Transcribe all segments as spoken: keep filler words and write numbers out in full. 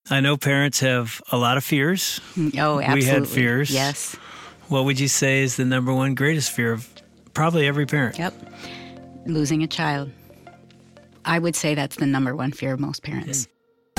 I know parents have a lot of fears. Oh, absolutely. We had fears. Yes. What would you say is the number one greatest fear of probably every parent? Yep. Losing a child. I would say that's the number one fear of most parents.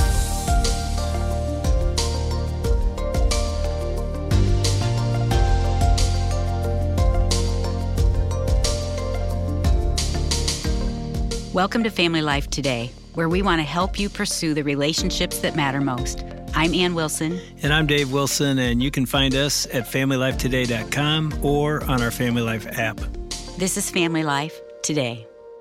Welcome to Family Life Today, where we want to help you pursue the relationships that matter most. I'm Ann Wilson. And I'm Dave Wilson, and you can find us at family life today dot com or on our Family Life app. This is Family Life Today.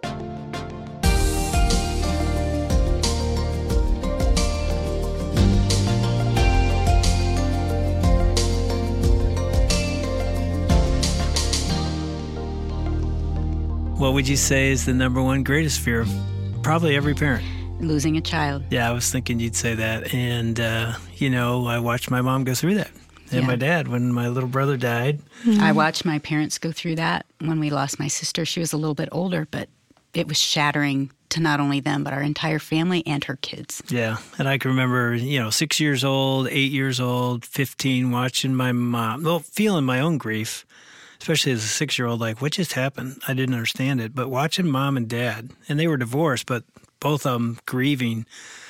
What would you say is the number one greatest fear of probably every parent? Losing a child. Yeah, I was thinking you'd say that. And, uh, you know, I watched my mom go through that. And Yeah. my dad, when my little brother died. I watched my parents go through that when we lost my sister. She was a little bit older, but it was shattering to not only them, but our entire family and her kids. Yeah. And I can remember, you know, six years old, eight years old, fifteen, watching my mom, well, feeling my own grief. Especially as a six-year-old, like, what just happened? I didn't understand it. But watching mom and dad, and they were divorced, but both of them grieving,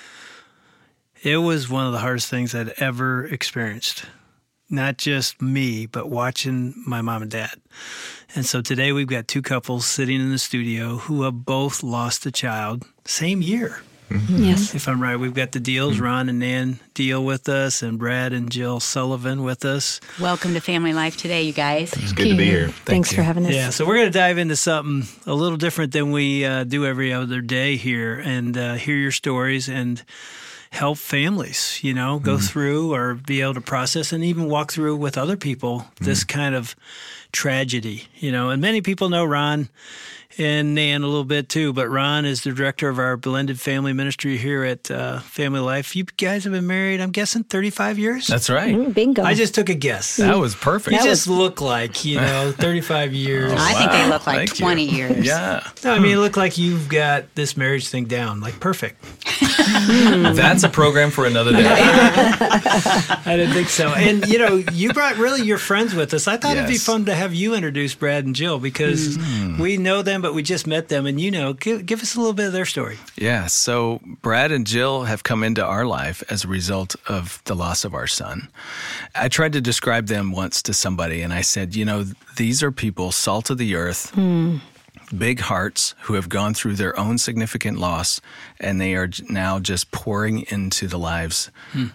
it was one of the hardest things I'd ever experienced. Not just me, but watching my mom and dad. And so today we've got two couples sitting in the studio who have both lost a child same year. Mm-hmm. Yes. If I'm right, we've got the Deals, Ron and Nan Deal with us, and Brad and Jill Sullivan with us. Welcome to Family Life Today, you guys. It's good to be here. Thank Thanks you. for having us. Yeah, so we're going to dive into something a little different than we uh, do every other day here, and uh, hear your stories and help families, you know, go Mm-hmm. through or be able to process and even walk through with other people this Mm-hmm. kind of tragedy, you know. And many people know Ron and Nan a little bit too, but Ron is the director of our blended family ministry here at uh, Family Life. You guys have been married, I'm guessing, thirty-five years? That's right. Mm, bingo. I just took a guess. That was perfect. You just look like, you know, thirty-five years. I think they Wow, look like thank you. twenty years. Yeah. No, I mean, you look like you've got this marriage thing down, like perfect. That's a program for another day. I didn't think so. And, you know, you brought really your friends with us. I thought it'd be Yes. fun to have you introduce Brad and Jill because we know them, but we just met them. And, you know, give, give us a little bit of their story. Yeah, so Brad and Jill have come into our life as a result of the loss of our son. I tried to describe them once to somebody, and I said, you know, these are people, salt of the earth, big hearts who have gone through their own significant loss, and they are j- now just pouring into the lives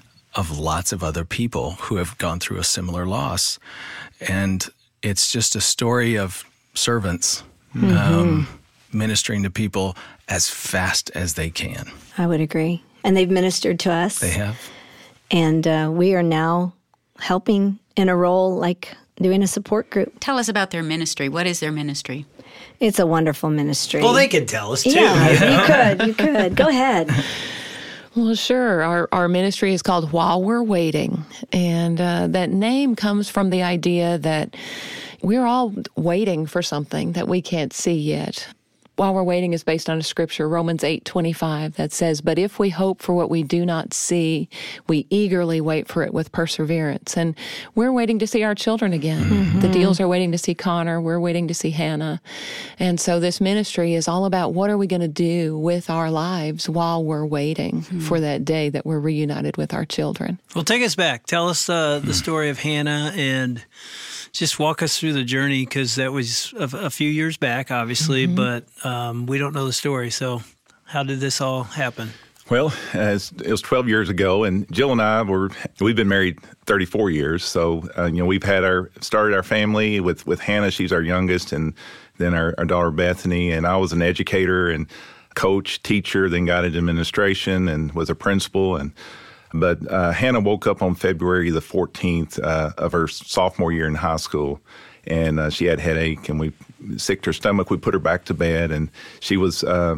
of lots of other people who have gone through a similar loss. And it's just a story of servants um, ministering to people as fast as they can. I would agree. And they've ministered to us. They have. And uh, we are now helping in a role like doing a support group. Tell us about their ministry. What is their ministry? It's a wonderful ministry. Well, they could tell us, too. Yeah, you know? you could. You could. Go ahead. Well, sure. Our our ministry is called While We're Waiting, and uh, that name comes from the idea that we're all waiting for something that we can't see yet. While We're Waiting is based on a scripture, Romans eight twenty-five, that says, "But if we hope for what we do not see, we eagerly wait for it with perseverance." And we're waiting to see our children again. Mm-hmm. The Deals are waiting to see Connor. We're waiting to see Hannah. And so this ministry is all about what are we going to do with our lives while we're waiting Mm-hmm. for that day that we're reunited with our children. Well, take us back. Tell us uh, the story of Hannah and just walk us through the journey because that was a, a few years back, obviously, but um, we don't know the story. So how did this all happen? Well, as it was twelve years ago, and Jill and I were, we've been married thirty-four years. So, uh, you know, we've had our, started our family with, with Hannah, she's our youngest, and then our, our daughter Bethany. And I was an educator and coach, teacher, then got into administration and was a principal. And But uh, Hannah woke up on February the fourteenth uh, of her sophomore year in high school, and uh, she had headache, and we sicked her stomach. We put her back to bed, and she was uh,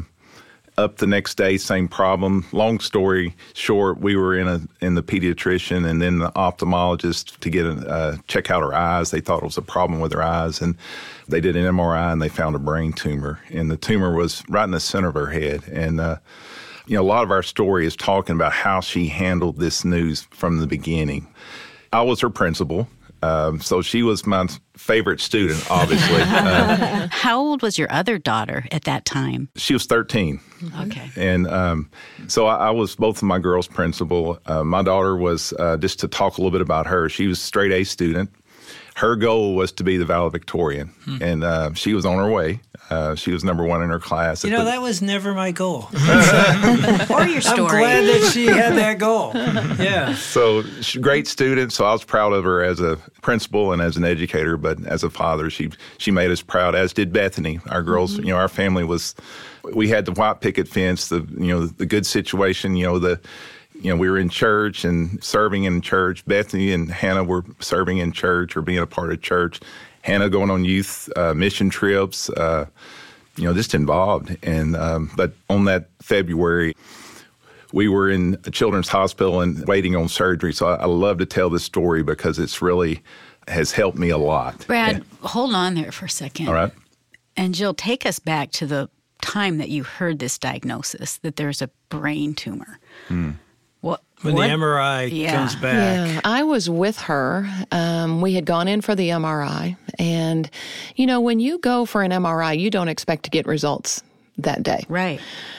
up the next day, same problem. Long story short, we were in a in the pediatrician and then the ophthalmologist to get a uh, check out her eyes. They thought it was a problem with her eyes, and they did an M R I and they found a brain tumor, and the tumor was right in the center of her head. And uh, you know, a lot of our story is talking about how she handled this news from the beginning. I was her principal, um, so she was my favorite student, obviously. Uh, How old was your other daughter at that time? she was thirteen. Okay. And um, so I, I was both of my girls' principal. Uh, my daughter was, uh, just to talk a little bit about her, she was a straight A student. Her goal was to be the valedictorian, hmm. and uh, she was on her way. Uh, she was number one in her class. You know, the, that was never my goal. Or your story. I'm glad that she had that goal. Yeah. So, she, great student. So I was proud of her as a principal and as an educator, but as a father, she she made us proud, as did Bethany. Our girls, mm-hmm. you know, our family was, we had the white picket fence, the, you know, the good situation, you know, the, you know, we were in church and serving in church. Bethany and Hannah were serving in church or being a part of church. Hannah going on youth uh, mission trips, uh, you know, just involved. And um, but on that February, we were in a children's hospital and waiting on surgery. So I, I love to tell this story because it's really has helped me a lot. Brad, and, hold on there for a second. All right. And Jill, take us back to the time that you heard this diagnosis, that there's a brain tumor. Hmm. What, when what? the M R I yeah. comes back. Yeah, I was with her. Um, we had gone in for the M R I. And, you know, when you go for an M R I, you don't expect to get results that day. Right.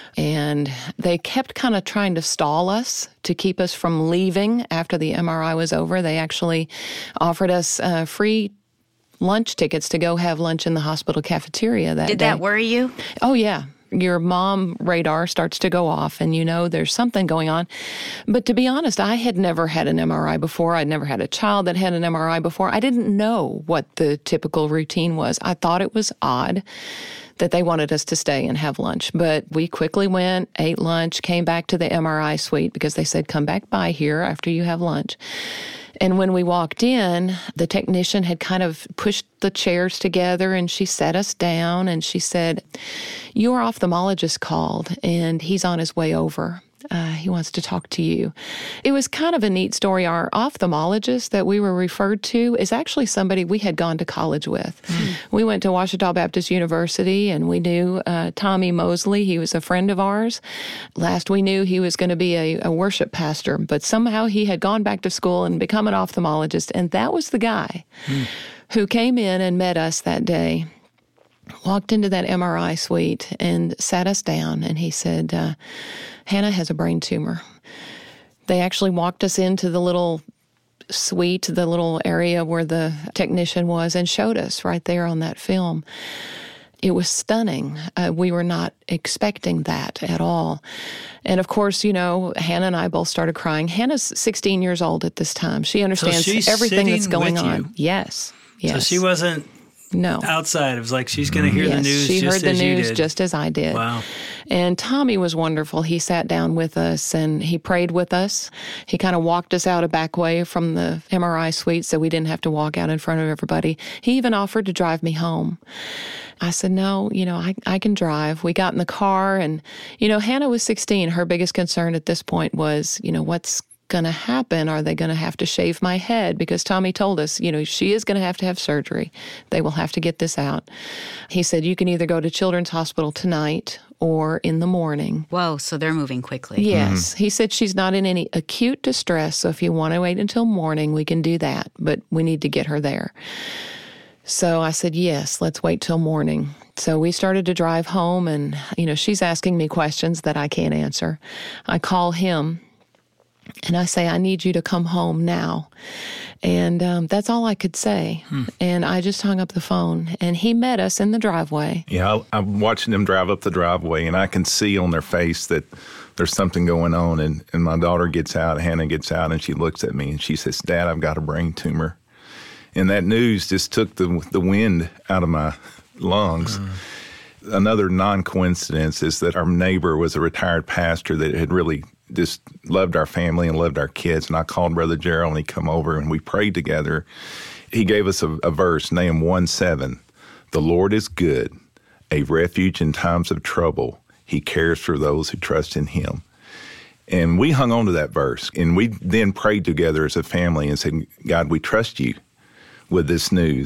And they kept kind of trying to stall us to keep us from leaving after the M R I was over. They actually offered us uh, free lunch tickets to go have lunch in the hospital cafeteria that Did day. that worry you? Oh, yeah. Your mom radar starts to go off and you know there's something going on. But to be honest, I had never had an M R I before. I'd never had a child that had an M R I before. I didn't know what the typical routine was. I thought it was odd that they wanted us to stay and have lunch. But we quickly went, ate lunch, came back to the M R I suite because they said, come back by here after you have lunch. And when we walked in, the technician had kind of pushed the chairs together and she sat us down and she said, your ophthalmologist called and he's on his way over. Uh, he wants to talk to you. It was kind of a neat story. Our ophthalmologist that we were referred to is actually somebody we had gone to college with. Mm. We went to Ouachita Baptist University, and we knew uh, Tommy Mosley. He was a friend of ours. Last we knew, he was going to be a, a worship pastor, but somehow he had gone back to school and become an ophthalmologist, and that was the guy mm. who came in and met us that day. Walked into that M R I suite and sat us down, and he said, uh, Hannah has a brain tumor. They actually walked us into the little suite, the little area where the technician was, and showed us right there on that film. It was stunning. Uh, we were not expecting that at all. And of course, you know, Hannah and I both started crying. Hannah's sixteen years old at this time. She understands so everything that's going on. You. Yes. Yes. So she wasn't No. outside. It was like she's going to hear yes, the news she just heard as the you news did. just as I did. Wow. And Tommy was wonderful. He sat down with us and he prayed with us. He kind of walked us out a back way from the M R I suite so we didn't have to walk out in front of everybody. He even offered to drive me home. I said, no, you know, I, I can drive. We got in the car and, you know, Hannah was sixteen. Her biggest concern at this point was, you know, what's going to happen? Are they going to have to shave my head? Because Tommy told us, you know, she is going to have to have surgery. They will have to get this out. He said, you can either go to Children's Hospital tonight or in the morning. Whoa, so they're moving quickly. Yes. Mm-hmm. He said she's not in any acute distress, so if you want to wait until morning, we can do that, but we need to get her there. So I said, yes, let's wait till morning. So we started to drive home, and, you know, she's asking me questions that I can't answer. I call him. And I say, I need you to come home now. And um, that's all I could say. Hmm. And I just hung up the phone. And he met us in the driveway. Yeah, I, I'm watching them drive up the driveway, and I can see on their face that there's something going on. And, and my daughter gets out, Hannah gets out, and she looks at me, and she says, Dad, I've got a brain tumor. And that news just took the, the wind out of my lungs. Hmm. Another non-coincidence is that our neighbor was a retired pastor that had really just loved our family and loved our kids. And I called Brother Gerald, and he come over, and we prayed together. He gave us a, a verse, Nahum one seven. The Lord is good, a refuge in times of trouble. He cares for those who trust in him. And we hung on to that verse. And we then prayed together as a family and said, God, we trust you with this news.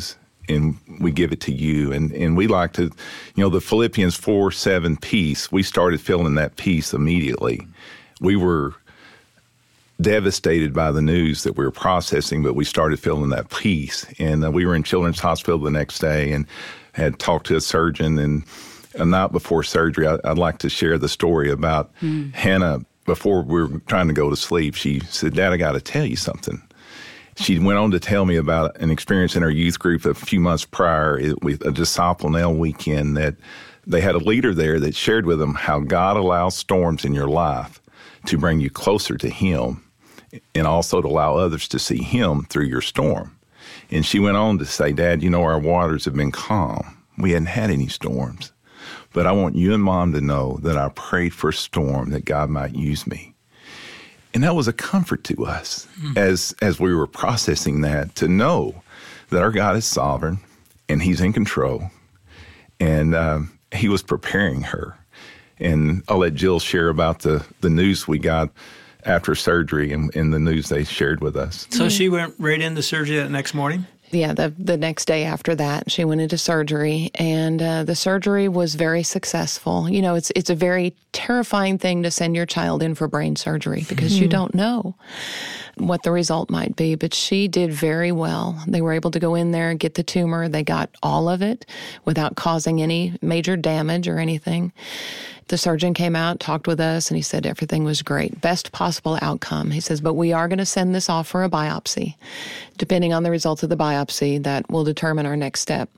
and we give it to you. And, and we like to, you know, the Philippians four seven peace, we started feeling that peace immediately. We were devastated by the news that we were processing, but we started feeling that peace. And uh, we were in Children's Hospital the next day and had talked to a surgeon. And a night before surgery, I, I'd like to share the story about mm. Hannah. Before we were trying to go to sleep, she said, "Dad, I got to tell you something." She went on to tell me about an experience in her youth group a few months prior with a Disciple Now weekend, that they had a leader there that shared with them how God allows storms in your life to bring you closer to Him and also to allow others to see Him through your storm. And she went on to say, "Dad, you know, our waters have been calm. We hadn't had any storms. But I want you and Mom to know that I prayed for a storm that God might use me." And that was a comfort to us mm. as as we were processing that, to know that our God is sovereign and He's in control. And um, He was preparing her. And I'll let Jill share about the, the news we got after surgery and, and the news they shared with us. So mm. she went right into surgery that next morning? Yeah, the the next day after that, she went into surgery, and uh, the surgery was very successful. You know, it's it's a very terrifying thing to send your child in for brain surgery because mm-hmm. you don't know what the result might be, but she did very well. They were able to go in there and get the tumor. They got all of it without causing any major damage or anything. The surgeon came out, talked with us, and he said everything was great. Best possible outcome. He says, but we are going to send this off for a biopsy. Depending on the results of the biopsy, that will determine our next step.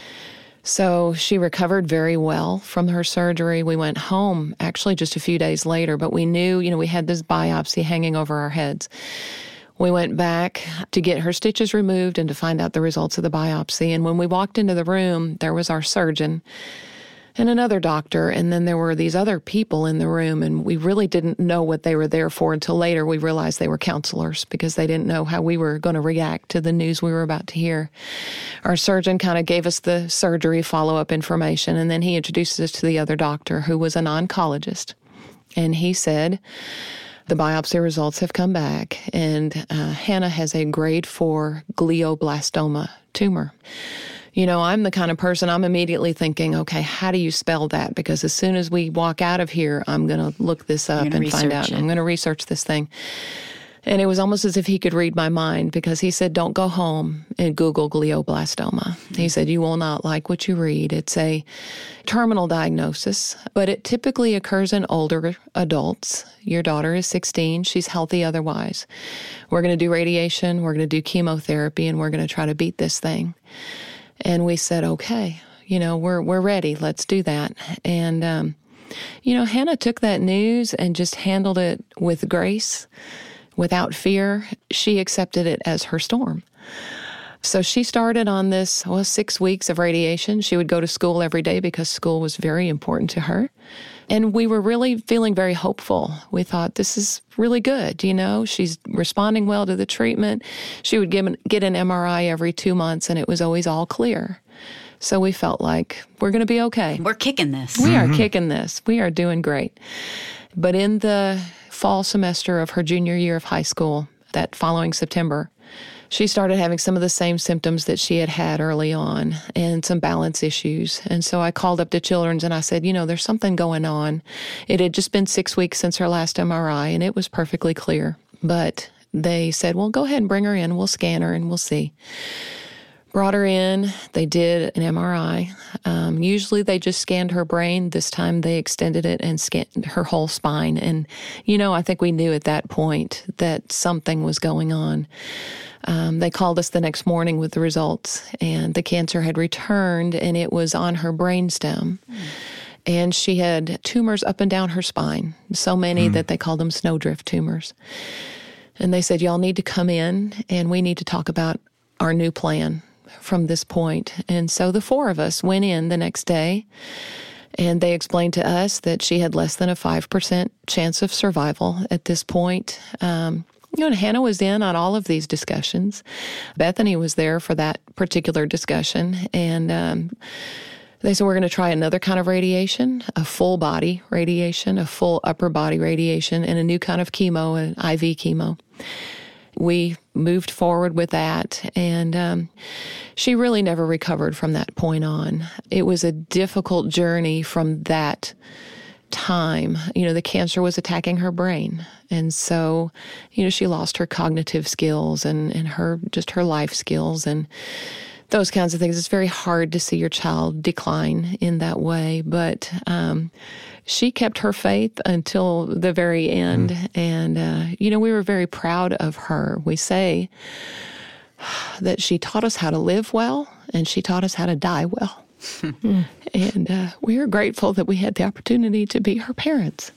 So she recovered very well from her surgery. We went home actually just a few days later, but we knew, you know, we had this biopsy hanging over our heads. We went back to get her stitches removed and to find out the results of the biopsy. And when we walked into the room, there was our surgeon and another doctor, and then there were these other people in the room, and we really didn't know what they were there for until later we realized they were counselors because they didn't know how we were going to react to the news we were about to hear. Our surgeon kind of gave us the surgery follow-up information, and then he introduced us to the other doctor who was an oncologist, and he said, the biopsy results have come back, and uh, Hannah has a grade four glioblastoma tumor. You know, I'm the kind of person, I'm immediately thinking, okay, how do you spell that? Because as soon as we walk out of here, I'm going to look this up and find out. It. I'm going to research this thing. And it was almost as if he could read my mind because he said, don't go home and Google glioblastoma. Mm-hmm. He said, you will not like what you read. It's a terminal diagnosis, but it typically occurs in older adults. Your daughter is sixteen. She's healthy otherwise. We're going to do radiation. We're going to do chemotherapy, and we're going to try to beat this thing. And we said, okay, you know, we're we're ready. Let's do that. And, um, you know, Hannah took that news and just handled it with grace, without fear. She accepted it as her storm. So she started on this, well, six weeks of radiation. She would go to school every day because school was very important to her. And we were really feeling very hopeful. We thought, this is really good, you know. She's responding well to the treatment. She would give an, get an M R I every two months, and it was always all clear. So we felt like we're going to be okay. We're kicking this. We mm-hmm. are kicking this. We are doing great. But in the fall semester of her junior year of high school, that following September, she started having some of the same symptoms that she had had early on and some balance issues. And so I called up to Children's and I said, you know, there's something going on. It had just been six weeks since her last M R I, and it was perfectly clear. But they said, well, go ahead and bring her in. We'll scan her and we'll see. Brought her in. They did an M R I. Um, usually they just scanned her brain. This time they extended it and scanned her whole spine. And, you know, I think we knew at that point that something was going on. Um, they called us the next morning with the results, and the cancer had returned, and it was on her brainstem. Mm. And she had tumors up and down her spine, so many mm. that they called them snowdrift tumors. And they said, y'all need to come in, and we need to talk about our new plan from this point. And so the four of us went in the next day, and they explained to us that she had less than a five percent chance of survival at this point. Um, you know, and Hannah was in on all of these discussions. Bethany was there for that particular discussion. And um, they said, we're going to try another kind of radiation, a full body radiation, a full upper body radiation, and a new kind of chemo, an I V chemo. we moved forward with that, and um, she really never recovered from that point on. It was a difficult journey from that time. You know, the cancer was attacking her brain, and so, you know, she lost her cognitive skills and, and her just her life skills and those kinds of things. It's very hard to see your child decline in that way, but um, she kept her faith until the very end. Mm. And, uh, you know, we were very proud of her. We say that she taught us how to live well, and she taught us how to die well. Mm. And uh, we are grateful that we had the opportunity to be her parents.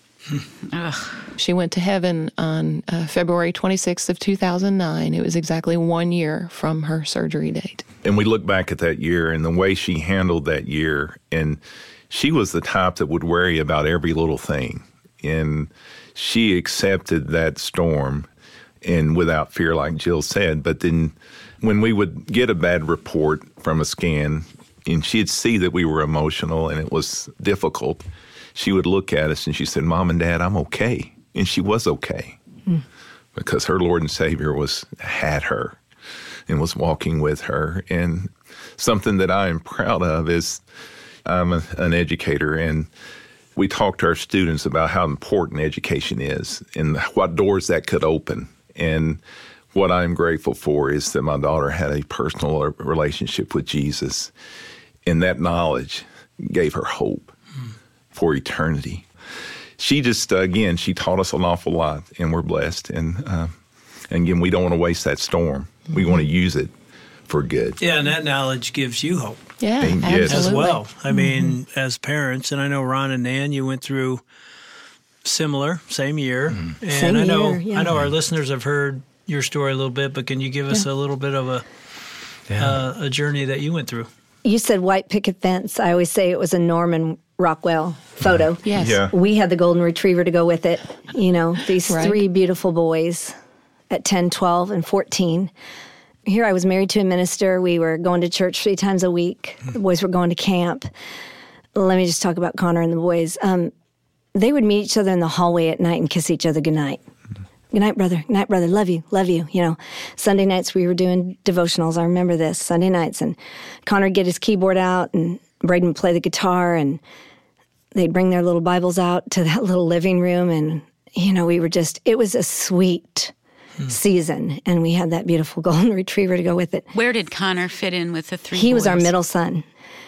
She went to heaven on uh, February twenty-sixth of two thousand nine. It was exactly one year from her surgery date. And we look back at that year and the way she handled that year, and she was the type that would worry about every little thing. And she accepted that storm and without fear, like Jill said. But then when we would get a bad report from a scan and she'd see that we were emotional and it was difficult, she would look at us and she said, "Mom and Dad, I'm okay." And she was okay mm. because her Lord and Savior was had her and was walking with her. And something that I am proud of is I'm a, an educator, and we talk to our students about how important education is and what doors that could open. And what I'm grateful for is that my daughter had a personal relationship with Jesus, and that knowledge gave her hope for eternity. She just, uh, again, she taught us an awful lot, and we're blessed. And, uh, and again, we don't want to waste that storm. We want to use it for good. Yeah, and that knowledge gives you hope. Yeah, and, absolutely. yes. As well. I Mm-hmm. mean, as parents, and I know Ron and Nan, you went through similar, same year. Mm-hmm. And same I know, year, yeah. I know our listeners have heard your story a little bit, but can you give us yeah. a little bit of a yeah. uh, a journey that you went through? You said white picket fence. I always say it was a Norman Rockwell photo. Yes. Yeah. We had the golden retriever to go with it. You know, these Right. three beautiful boys at ten, twelve, and fourteen. Here I was married to a minister. We were going to church three times a week. The boys were going to camp. Let me just talk about Connor and the boys. Um, they would meet each other in the hallway at night and kiss each other goodnight. Good night, brother. Good night, brother. Love you. Love you. You know, Sunday nights we were doing devotionals. I remember this, Sunday nights. And Connor would get his keyboard out and Braden would play the guitar, and they'd bring their little Bibles out to that little living room. And, you know, we were just, it was a sweet hmm. season. And we had that beautiful golden retriever to go with it. Where did Connor fit in with the three He boys? was our middle son.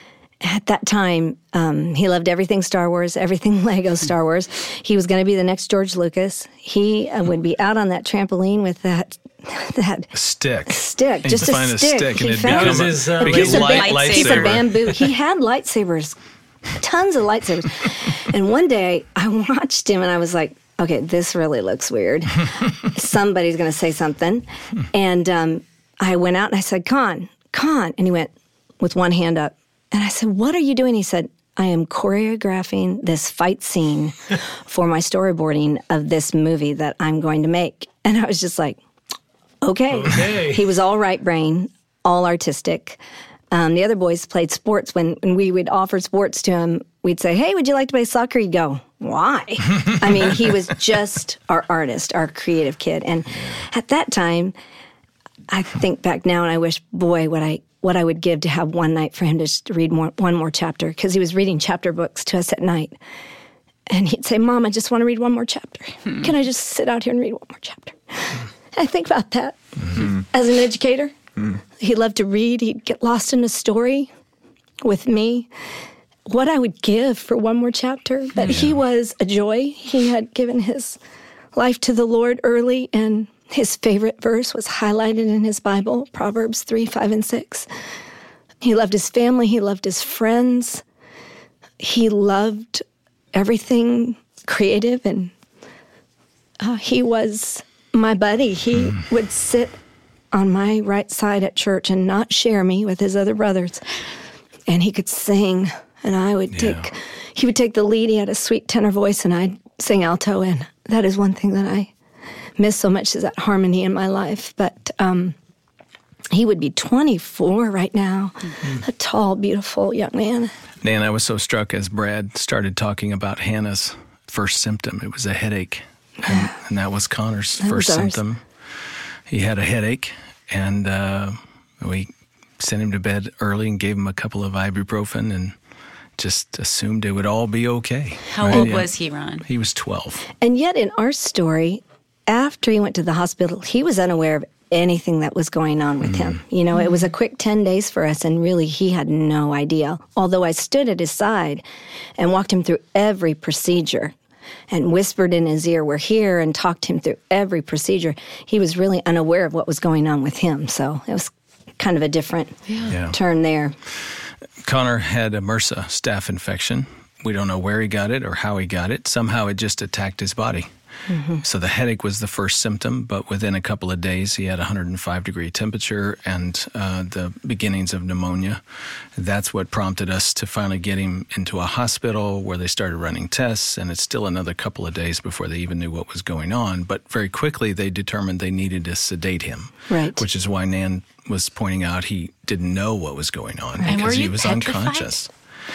At that time, um, he loved everything Star Wars, everything Lego Star Wars. He was going to be the next George Lucas. He uh, would be out on that trampoline with that that A stick. stick, And just he'd a find stick. a stick, He and it'd found become it. His, uh, a, become laser light, lightsaber. piece of lightsaber. bamboo. He had lightsabers, tons of lightsabers. And one day I watched him and I was like, okay, this really looks weird. Somebody's going to say something. And um, I went out and I said, Con, Con. And he went with one hand up. And I said, what are you doing? He said, I am choreographing this fight scene for my storyboarding of this movie that I'm going to make. And I was just like, okay. Okay. He was all right brain, all artistic. Um, the other boys played sports. When, when we would offer sports to him, we'd say, hey, would you like to play soccer? He'd go, why? I mean, he was just our artist, our creative kid. And at that time, I think back now and I wish, boy, what I what I would give to have one night for him to just read more, one more chapter, because he was reading chapter books to us at night. And he'd say, Mom, I just want to read one more chapter. Hmm. Can I just sit out here and read one more chapter? Hmm. I think about that. Mm-hmm. As an educator, mm. he loved to read. He'd get lost in a story with me. What I would give for one more chapter. But yeah. he was a joy. He had given his life to the Lord early, and his favorite verse was highlighted in his Bible, Proverbs three, five, and six. He loved his family. He loved his friends. He loved everything creative, and uh, he was my buddy. He mm. would sit on my right side at church and not share me with his other brothers. And he could sing, and I would yeah. take, he would take the lead. He had a sweet tenor voice, and I'd sing alto, and that is one thing that I miss so much, is that harmony in my life. But um, he would be twenty-four right now, mm-hmm. a tall, beautiful young man. Nan, I was so struck as Brad started talking about Hannah's first symptom. It was a headache, Yeah. and, and that was Connor's That first was ours. symptom. he had a headache, and uh, we sent him to bed early and gave him a couple of ibuprofen and just assumed it would all be okay. How right? old Yeah. was he, Ron? He was twelve. And yet in our story, after he went to the hospital, he was unaware of anything that was going on with him. You know, it was a quick ten days for us, and really he had no idea. Although I stood at his side and walked him through every procedure and whispered in his ear, we're here, and talked him through every procedure, he was really unaware of what was going on with him. So it was kind of a different Yeah. turn there. Connor had a MRSA staph infection. We don't know where he got it or how he got it. Somehow it just attacked his body. Mm-hmm. So the headache was the first symptom, but within a couple of days he had one hundred five degree temperature and uh, the beginnings of pneumonia. That's what prompted us to finally get him into a hospital where they started running tests, and it's still another couple of days before they even knew what was going on. But very quickly they determined they needed to sedate him, Right. which is why Nan was pointing out he didn't know what was going on And were because he you was petrified? unconscious.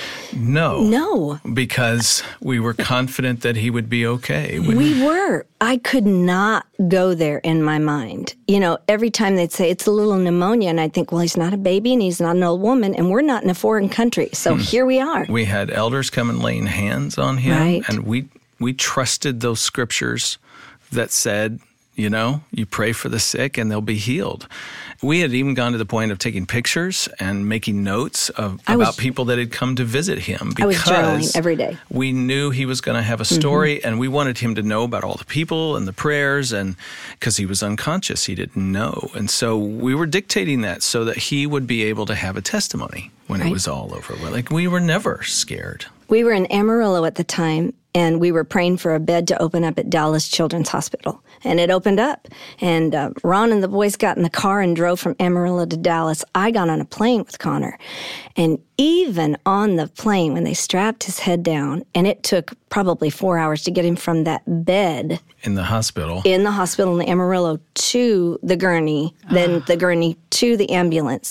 No. No. Because we were confident that he would be okay. We- We were. I could not go there in my mind. You know, every time they'd say it's a little pneumonia, and I'd think, well, he's not a baby and he's not an old woman, and we're not in a foreign country. So here we are. We had elders come and laying hands on him, Right. and we we trusted those scriptures that said, you know, you pray for the sick and they'll be healed. We had even gone to the point of taking pictures and making notes of, I was- about people that had come to visit him I was because journaling every day. we knew he was going to have a story, and we wanted him to know about all the people and the prayers, and because he was unconscious, he didn't know. And so we were dictating that so that he would be able to have a testimony when it Right. was all over. Like, we were never scared. We were in Amarillo at the time, and we were praying for a bed to open up at Dallas Children's Hospital. And it opened up, and uh, Ron and the boys got in the car and drove from Amarillo to Dallas. I got on a plane with Connor. And even on the plane, when they strapped his head down, and it took probably four hours to get him from that bed In the hospital. in the hospital in the Amarillo to the gurney, then the gurney to the ambulance.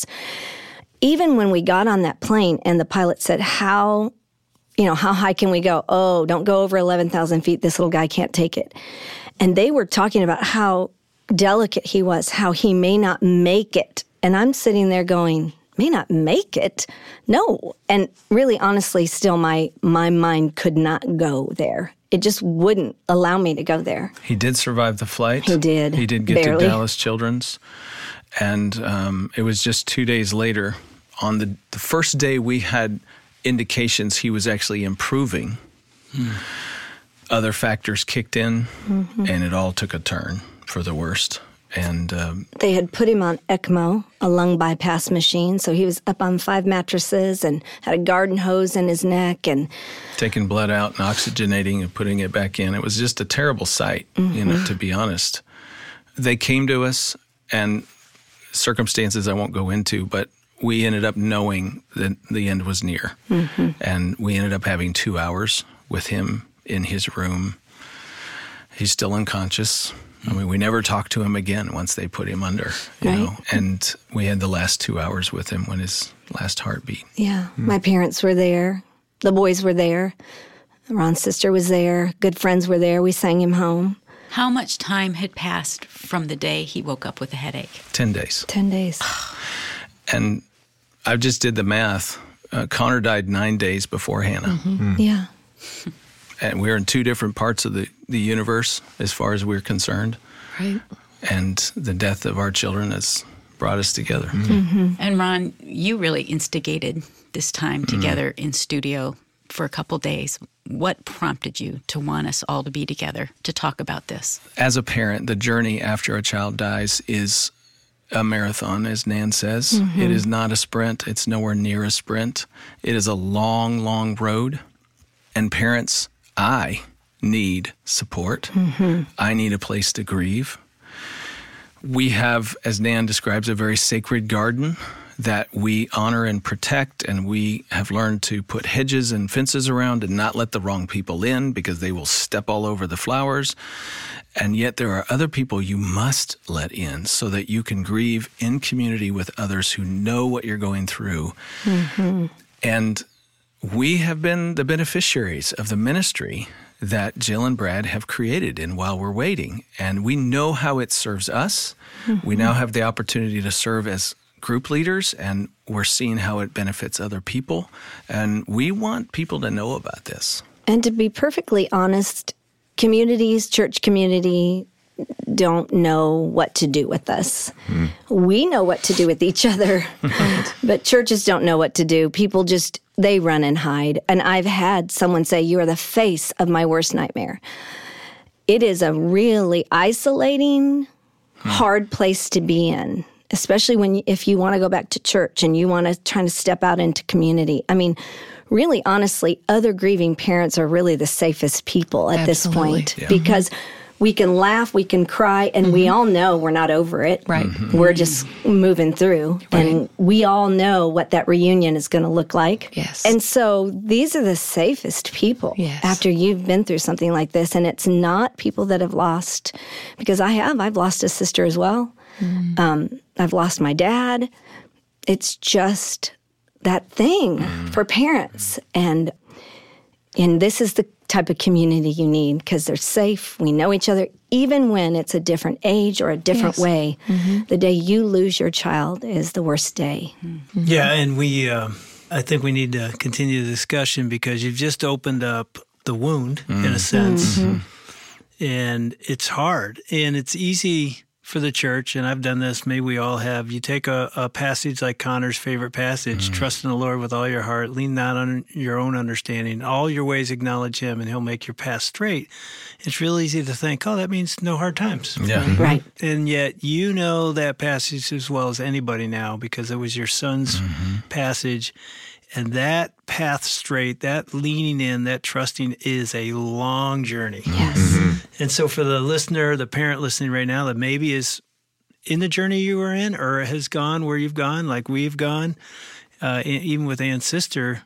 Even when we got on that plane and the pilot said, how, you know, how high can we go? Oh, don't go over eleven thousand feet. This little guy can't take it. And they were talking about how delicate he was, how he may not make it. And I'm sitting there going, may not make it? No. And really, honestly, still my, my mind could not go there. It just wouldn't allow me to go there. He did survive the flight. He did, He did get barely. to Dallas Children's. And um, it was just two days later, on the, the first day we had indications he was actually improving, hmm. other factors kicked in, mm-hmm. and it all took a turn for the worst. And um, they had put him on ECMO, a lung bypass machine, so he was up on five mattresses and had a garden hose in his neck and taking blood out and oxygenating and putting it back in. It was just a terrible sight, mm-hmm. you know, to be honest. They came to us, and circumstances I won't go into, but we ended up knowing that the end was near. Mm-hmm. And we ended up having two hours with him in his room. He's still unconscious. I mean, we never talked to him again once they put him under, you right. know. And we had the last two hours with him when his last heartbeat. Yeah. Mm. My parents were there. The boys were there. Ron's sister was there. Good friends were there. We sang him home. How much time had passed from the day he woke up with a headache? Ten days. Ten days. And I just did the math. Uh, Connor died nine days before Hannah. Mm-hmm. Mm. Yeah. And we're in two different parts of the, the universe as far as we're concerned. Right. And the death of our children has brought us together. Mm-hmm. And Ron, you really instigated this time together mm-hmm. in studio for a couple days. What prompted you to want us all to be together to talk about this? As a parent, the journey after a child dies is a marathon, as Nan says. Mm-hmm. It is not a sprint. It's nowhere near a sprint. It is a long, long road. And parents, I need support. Mm-hmm. I need a place to grieve. We have, as Nan describes, a very sacred garden that we honor and protect, and we have learned to put hedges and fences around and not let the wrong people in because they will step all over the flowers. And yet there are other people you must let in so that you can grieve in community with others who know what you're going through. Mm-hmm. And we have been the beneficiaries of the ministry that Jill and Brad have created in While We're Waiting. And we know how it serves us. Mm-hmm. We now have the opportunity to serve as group leaders, and we're seeing how it benefits other people. And we want people to know about this. And to be perfectly honest, communities, church community, don't know what to do with us. Mm. We know what to do with each other, but churches don't know what to do. People just, they run and hide. And I've had someone say, "You are the face of my worst nightmare." It is a really isolating, hmm. hard place to be in, especially when you, if you want to go back to church and you want to try to step out into community. I mean, really, honestly, other grieving parents are really the safest people at Absolutely. this point Yeah. because we can laugh, we can cry, and mm-hmm. we all know we're not over it. Right. Mm-hmm. We're just moving through. Right. And we all know what that reunion is going to look like. Yes. And so these are the safest people Yes. after you've been through something like this. And it's not people that have lost, because I have. I've lost a sister as well. Mm. Um, I've lost my dad. It's just that thing mm. for parents. And and this is the type of community you need because they're safe. We know each other, even when it's a different age or a different yes. way. Mm-hmm. The day you lose your child is the worst day. Mm-hmm. Yeah, and we, uh, I think we need to continue the discussion because you've just opened up the wound mm. in a sense, mm-hmm. and it's hard, and it's easy for the church, and I've done this, maybe we all have. You take a, a passage like Connor's favorite passage, mm. trust in the Lord with all your heart, lean not on your own understanding, all your ways acknowledge him, and he'll make your path straight. It's real easy to think, oh, that means no hard times. Yeah. Mm-hmm. Right. And yet you know that passage as well as anybody now because it was your son's mm-hmm. passage. And that path straight, that leaning in, that trusting is a long journey. Yes. Mm-hmm. And so for the listener, the parent listening right now that maybe is in the journey you were in or has gone where you've gone, like we've gone, uh, even with Ann's sister,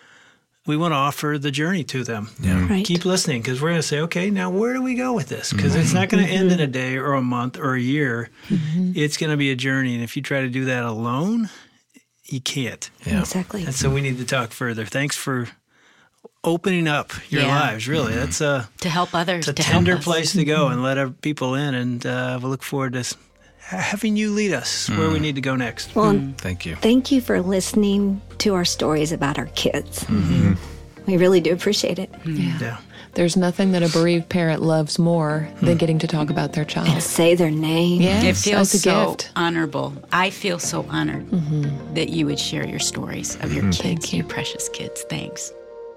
we want to offer the journey to them. Yeah. Right. Keep listening because we're going to say, okay, now where do we go with this? Because mm-hmm. it's not going to end in a day or a month or a year. Mm-hmm. It's going to be a journey. And if you try to do that alone, you can't. Yeah. Exactly. And so we need to talk further. Thanks for opening up your Yeah. lives, really. Mm-hmm. That's a, To help others. it's a to tender help us. place to go and let our people in. And uh, we look forward to having you lead us mm. where we need to go next. Well, Mm. Thank you. thank you for listening to our stories about our kids. Mm-hmm. We really do appreciate it. Yeah. Yeah. There's nothing that a bereaved parent loves more than getting to talk about their child. And say their name. Yes, It feels that's a so gift. honorable. I feel so honored Mm-hmm. that you would share your stories of your kids, your precious kids. Thanks.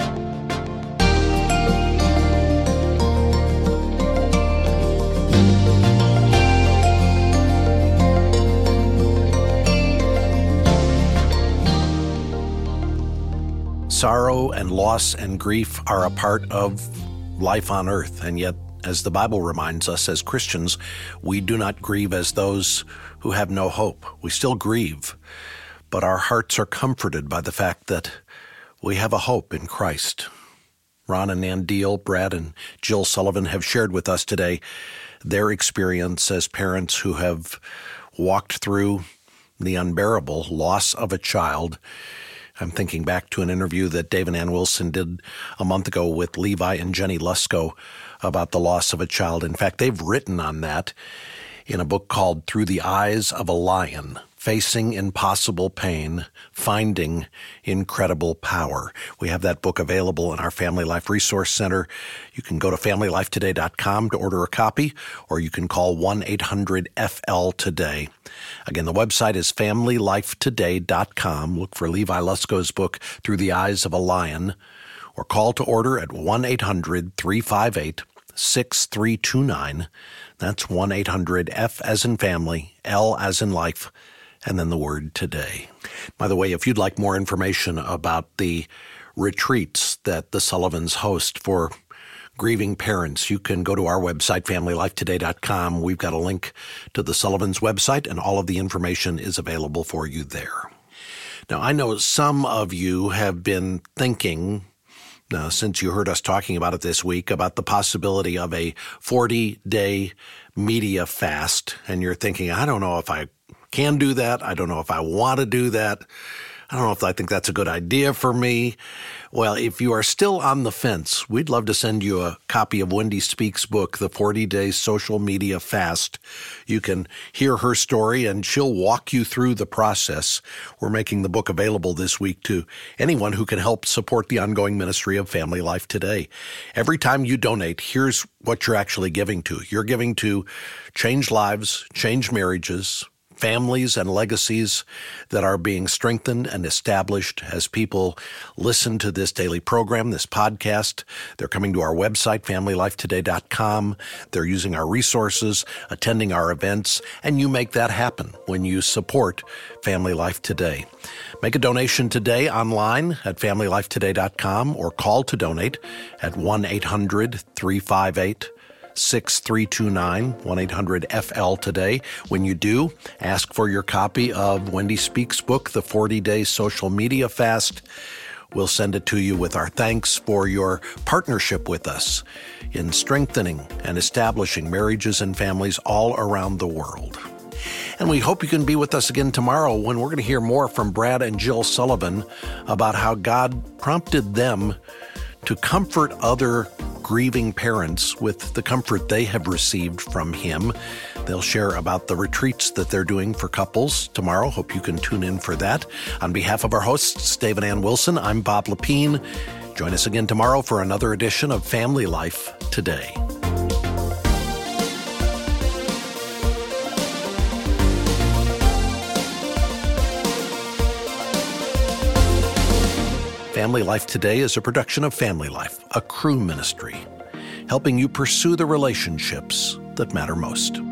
Sorrow and loss and grief are a part of life on earth, and yet, as the Bible reminds us as Christians, we do not grieve as those who have no hope. We still grieve, but our hearts are comforted by the fact that we have a hope in Christ. Ron and Ann Deal, Brad and Jill Sullivan have shared with us today their experience as parents who have walked through the unbearable loss of a child. I'm thinking back to an interview that Dave and Ann Wilson did a month ago with Levi and Jenny Lusko about the loss of a child. In fact, they've written on that in a book called Through the Eyes of a Lion, Facing Impossible Pain, Finding Incredible Power. We have that book available in our Family Life Resource Center. You can go to family life today dot com to order a copy, or you can call one eight hundred F L today. Again, the website is family life today dot com. Look for Levi Lusko's book, Through the Eyes of a Lion, or call to order at one eight hundred three five eight six three two nine. That's one eight hundred F as in family, L as in life, and then the word today. By the way, if you'd like more information about the retreats that the Sullivans host for grieving parents, you can go to our website, family life today dot com. We've got a link to the Sullivans website, and all of the information is available for you there. Now, I know some of you have been thinking, uh, since you heard us talking about it this week, about the possibility of a forty-day media fast, and you're thinking, I don't know if I can do that. I don't know if I want to do that. I don't know if I think that's a good idea for me. Well, if you are still on the fence, we'd love to send you a copy of Wendy Speaks' book, The forty day Social Media Fast. You can hear her story, and she'll walk you through the process. We're making the book available this week to anyone who can help support the ongoing ministry of Family Life Today. Every time you donate, here's what you're actually giving to. You're giving to change lives, change marriages, families and legacies that are being strengthened and established as people listen to this daily program, this podcast. They're coming to our website, family life today dot com. They're using our resources, attending our events, and you make that happen when you support Family Life Today. Make a donation today online at family life today dot com or call to donate at one eight hundred three five eight six three two nine, one eight hundred F L today. When you do, ask for your copy of Wendy Speaks' book, The forty day Social Media Fast. We'll send it to you with our thanks for your partnership with us in strengthening and establishing marriages and families all around the world. And we hope you can be with us again tomorrow when we're going to hear more from Brad and Jill Sullivan about how God prompted them to comfort other grieving parents with the comfort they have received from Him. They'll share about the retreats that they're doing for couples tomorrow. Hope you can tune in for that. On behalf of our hosts, Dave and Ann Wilson, I'm Bob Lepine. Join us again tomorrow for another edition of Family Life Today. Family Life Today is a production of Family Life, a Cru ministry, helping you pursue the relationships that matter most.